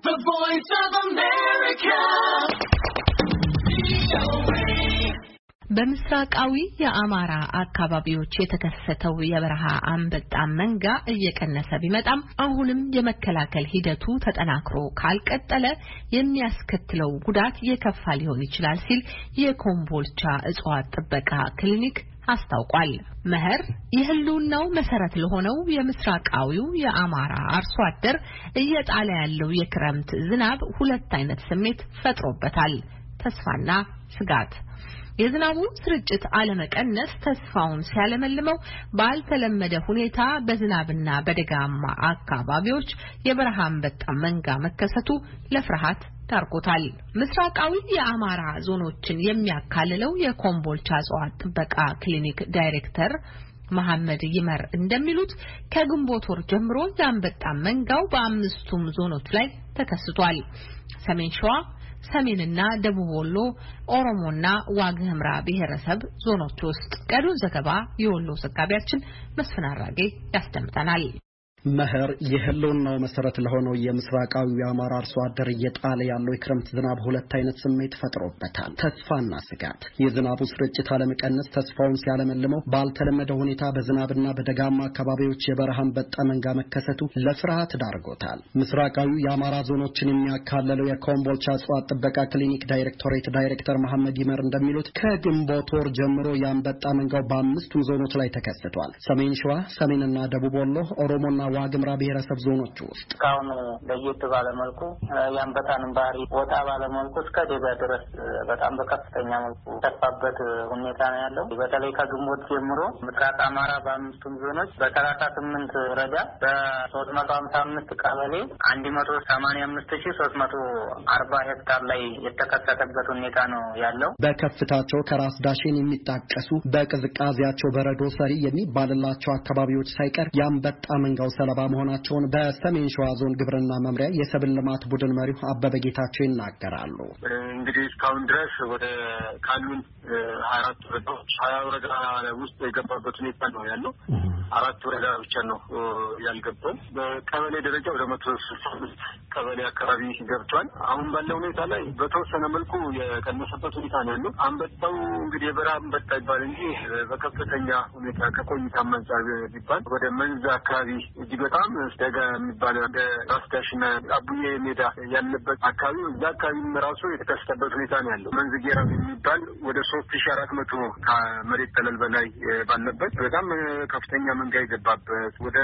The Voice of America. በምስራቃዊ የአማራ አካባቢዎች የተከሰተው የበረሃ አንበጣ መንጋ እየቀነሰ ቢመጣም አሁንም የመከላከል ሂደቱ ተጠናክሮ ካልቀጠለ የሚያስከትለው ጉዳት የከፋ ሊሆን ይችላል ሲል የኮምቦልቻ እጽዋት ጥበቃ ክሊኒክ አስታውቋል። መኸር የህልውናው መሰረት ለሆነው የምስራቃዊው የአማራ አርሶ አደር እየጣለ ያለው የክረምት ዝናብ ሁለት አይነት ስሜት ፈጥሮበታል፣ ተስፋና ስጋት። የዝናቡ ስርጭት አለመቀነስ ተስፋውን ሲያለመልመው ባልተለመደ ሁኔታ በዝናብና በደጋማ አካባቢዎች የበረሃ አንበጣ መንጋ መከሰቱ ለፍርሃት ዳርጎታል። ምስራቃዊ የአማራ ዞኖችን የሚያካልለው የኮምቦልቻ እጽዋት ጥበቃ ክሊኒክ ዳይሬክተር መሐመድ ይመር እንደሚሉት ከግንቦት ወር ጀምሮ የአንበጣ መንጋው በአምስቱም ዞኖች ላይ ተከስቷል። ሰሜን ሸዋ፣ ሰሜንና ደቡብ ወሎ፣ ኦሮሞና ዋግ ኽምራ ብሔረሰብ ዞኖች ውስጥ። ቀሪውን ዘገባ የወሎ ዘጋቢያችን መስፍን አራጌ ያስደምጠናል። መኸር የህልውናው መሰረት ለሆነው የምስራቃዊ የአማራ አርሶ አደር እየጣለ ያለው የክረምት ዝናብ ሁለት አይነት ስሜት ፈጥሮበታል፣ ተስፋና ስጋት። የዝናቡ ስርጭት አለመቀነስ ተስፋውን ሲያለመልመው ባልተለመደ ሁኔታ በዝናብና በደጋማ አካባቢዎች የበረሃ አንበጣ መንጋ መከሰቱ ለፍርሃት ዳርጎታል። ምስራቃዊ የአማራ ዞኖችን የሚያካልለው የኮምቦልቻ እጽዋት ጥበቃ ክሊኒክ ዳይሬክቶሬት ዳይሬክተር መሐመድ ይመር እንደሚሉት ከግንቦት ወር ጀምሮ የአንበጣ መንጋው በአምስቱም ዞኖች ላይ ተከስቷል። ሰሜን ሸዋ፣ ሰሜንና ደቡብ ወሎ፣ ኦሮሞና ዋግ ኽምራ ብሔረሰብ ዞኖች ውስጥ ካሁን ለየት ባለ መልኩ የአንበጣን ባህሪ ወጣ ባለ መልኩ እስከ ደጋ ድረስ በጣም በከፍተኛ መልኩ ተስፋበት ሁኔታ ነው ያለው። በተለይ ከግንቦት ጀምሮ ምስራቅ አማራ በአምስቱም ዞኖች በ38 ወረዳ በ355 ቀበሌ 185340 ሄክታር ላይ የተከሰተበት ሁኔታ ነው ያለው። በከፍታቸው ከራስ ዳሽን የሚጣቀሱ በቅዝቃዜያቸው በረዶ ሰሪ የሚባልላቸው አካባቢዎች ሳይቀር የአንበጣ መንጋው ሰለባ መሆናቸውን በሰሜን ሸዋ ዞን ግብርና መምሪያ የሰብል ልማት ቡድን መሪው አበበ ጌታቸው ይናገራሉ። እንግዲህ እስካሁን ድረስ ወደ ካሉን 24 ወረዳዎች 20 ወረዳ ውስጥ የገባበት ሁኔታ ነው ያለው። 4 ወረዳ ብቻ ነው ያልገባው። በቀበሌ ደረጃ ወደ 165 ቀበሌ አካባቢ ገብቷል። አሁን ባለው ሁኔታ ላይ በተወሰነ መልኩ የቀነሰበት ሁኔታ ነው ያለው። አንበጣው እንግዲህ የበረሃ አንበጣ ይባል እንጂ በከፍተኛ ሁኔታ ከቆይታ አንጻር ቢባል ወደ መንዝ አካባቢ እጅግ በጣም ደጋ የሚባለው እንደ ራስዳሽና አቡዬ ሜዳ ያለበት አካባቢ እዛ አካባቢም ራሱ የተከሰተበት ሁኔታ ነው ያለው። መንዝ ጌራ የሚባል ወደ 3400 ከመሬት ጠለል በላይ ባለበት በጣም ከፍተኛ መንጋ የገባበት ወደ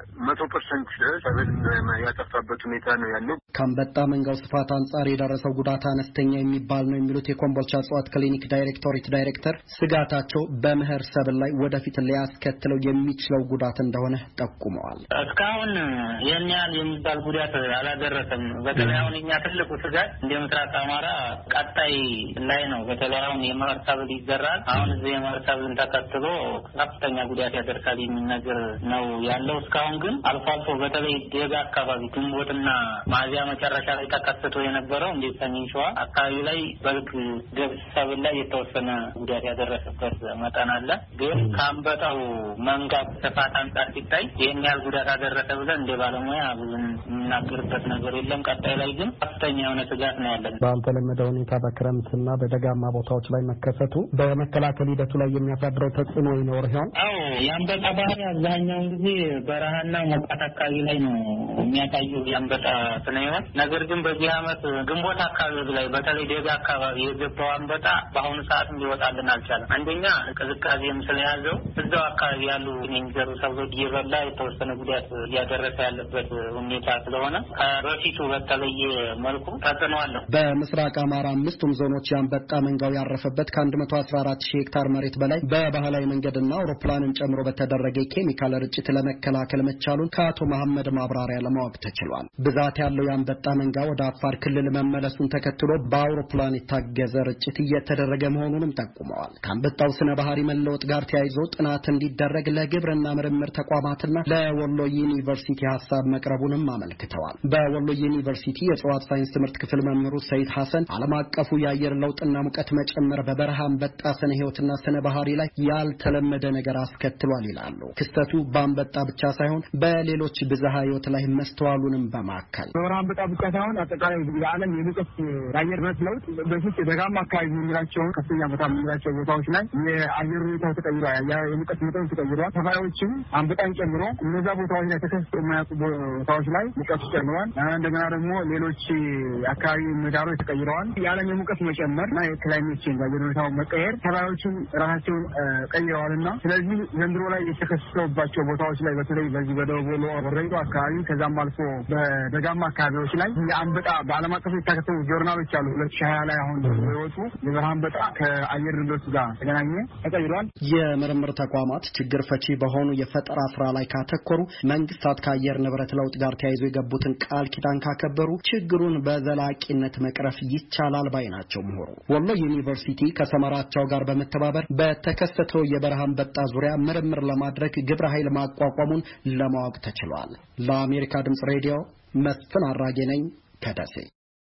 100% ሰብል ያጠፋበት ሁኔታ ነው ያለው። ከአንበጣ መንጋው ስፋት አንጻር የደረሰው ጉዳት አነስተኛ የሚባል ነው የሚሉት የኮምቦልቻ እጽዋት ክሊኒክ ዳይሬክቶሬት ዳይሬክተር ስጋታቸው በመኸር ሰብል ላይ ወደፊት ሊያስከትለው የሚችለው ጉዳት እንደሆነ ጠቁመዋል። እስካሁን ይህን ያህል የሚባል ጉዳት አላደረሰም። በተለይ አሁን እኛ ትልቁ ስጋት እንደ ምስራቅ አማራ ቀጣይ ላይ ነው። በተለይ አሁን የመኸር ሰብል ይዘራል። አሁን እዚህ የመኸር ሰብልን ተከትሎ ከፍተኛ ጉዳት ያደርሳል የሚል ነገር ነው ያለው። እስካሁን ግን አልፎ አልፎ በተለይ ደጋ አካባቢ ግንቦትና ሚያዝያ መጨረሻ ላይ ተከስቶ የነበረው እንደ ሰሜን ሸዋ አካባቢ ላይ በልግ ገብስ ሰብል ላይ የተወሰነ ጉዳት ያደረሰበት መጠን አለ። ግን ከአንበጣው መንጋ ስፋት አንጻር ሲታይ ይህን ያህል ጉዳት አደረሰ ብለን እንደ ባለሙያ ብዙም የምናገርበት ነገር የለም። ቀጣይ ላይ ግን ከፍተኛ የሆነ ስጋት ነው ያለን። ባልተለመደ ሁኔታ በክረምትና በደጋማ ቦታዎች ላይ መከሰቱ በመከላከል ሂደቱ ላይ የሚያሳድረው ተጽዕኖ ይኖር ይሆን? አዎ፣ የአንበጣ ባህሪ አብዛኛውን ጊዜ በረሃና ሞቃት አካባቢ ላይ ነው የሚያሳየው የአንበጣ ስነይሆን። ነገር ግን በዚህ ዓመት ግንቦት አካባቢ ላይ በተለይ ደጋ አካባቢ የገባው አንበጣ በአሁኑ ሰዓት ሊወጣልን አልቻለም። አንደኛ ቅዝቃዜም ስለያዘው እዛው አካባቢ ያሉ የሚዘሩ ሰብሎች እየበላ የተወሰነ ጉዳት እያደረሰ ያለበት ሁኔታ ስለሆነ ከበፊቱ በተለየ መልኩ ተጽዕኖ አለው። በምስራቅ አማራ አምስቱም ዞኖች የአንበጣ መንጋው ያረፈበት ከ114,000 ሄክታር መሬት በላይ በባህላዊ መንገድና አውሮፕላንን ጨምሮ በተደረገ ኬሚካል ርጭት ለመከላከል መቻሉን ከአቶ መሐመድ ማብራሪያ ለማወቅ ተችሏል። ብዛት ያለው የአንበጣ መንጋ ወደ አፋር ክልል መመለሱን ተከትሎ በአውሮፕላን የታገዘ ርጭት እየተደረገ መሆኑንም ጠቁመዋል። ከአንበጣው ስነ ባህሪ መለወጥ ጋር ተያይዞ ጥናት እንዲደረግ ለግብርና ምርምር ተቋማትና ለወሎ ከወሎ ዩኒቨርሲቲ ሐሳብ መቅረቡንም አመልክተዋል። በወሎ ዩኒቨርሲቲ የእጽዋት ሳይንስ ትምህርት ክፍል መምህሩ ሰይድ ሐሰን ዓለም አቀፉ የአየር ለውጥና ሙቀት መጨመር በበረሃ አንበጣ ስነ ህይወትና ስነ ባህሪ ላይ ያልተለመደ ነገር አስከትሏል ይላሉ። ክስተቱ በአንበጣ ብቻ ሳይሆን በሌሎች ብዝሃ ህይወት ላይ መስተዋሉንም በማከል በበረሃ አንበጣ ብቻ ሳይሆን አጠቃላይ የዓለም የሙቀት የአየር ንብረት ለውጥ በፊት ደጋማ አካባቢ የሚላቸውን ከፍተኛ ቦታ የሚላቸው ቦታዎች ላይ የአየር ሁኔታው ተቀይሯል። የሙቀት መጠኑ ተቀይሯል። ተባዮችም አንበጣን ጨምሮ እነዛ ቦታዎች ላይ ተከስተው የማያውቁ ቦታዎች ላይ ሙቀቱ ጨምሯል። እንደገና ደግሞ ሌሎች አካባቢ ምህዳሮች ተቀይረዋል። የዓለም የሙቀት መጨመርና የክላይሜት ቼንጅ የአየር ሁኔታው መቀየር ተባዮችም ራሳቸውን ቀይረዋልና ስለዚህ ዘንድሮ ላይ የተከሰተባቸው ቦታዎች ላይ በተለይ በዚህ በደቡብ ወሎ ወረይሉ አካባቢ ከዛም አልፎ በደጋማ አካባቢዎች ላይ የአንበጣ በዓለም አቀፍ የተከሰቱ ጆርናሎች አሉ 2020 ላይ አሁን የወጡ የበረሃ አንበጣ ከአየር ንብረት ጋር ተገናኘ ተቀይሯል። የምርምር ተቋማት ችግር ፈቺ በሆኑ የፈጠራ ስራ ላይ ካተኮሩ መንግስታት ከአየር ንብረት ለውጥ ጋር ተያይዞ የገቡትን ቃል ኪዳን ካከበሩ ችግሩን በዘላቂነት መቅረፍ ይቻላል ባይ ናቸው ምሁሩ። ወሎ ዩኒቨርሲቲ ከሰመራቸው ጋር በመተባበር በተከሰተው የበረሃ አንበጣ ዙሪያ ምርምር ለማድረግ ግብረ ኃይል ማቋቋሙን ለማወቅ ተችሏል። ለአሜሪካ ድምጽ ሬዲዮ መስፍን አራጌ ነኝ ከደሴ።